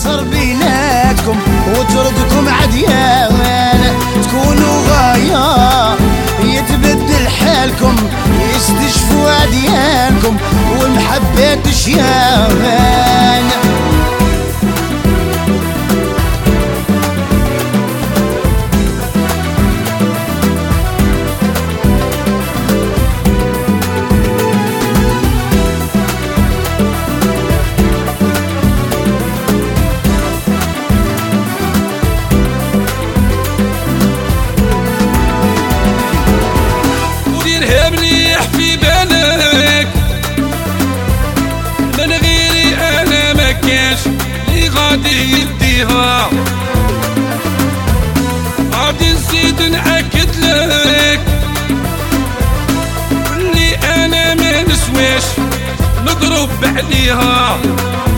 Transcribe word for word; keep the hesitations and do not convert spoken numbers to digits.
تنتصر بيناتكم وتردكم عديان، تكونوا غاية يتبدل حالكم، يستشفوا عديانكم والمحبة تشيان. في بالك من غيري انا ما كاش اللي غادي يديها، غادي نزيد نأكد لك اللي انا ما نسواش نضرب عليها.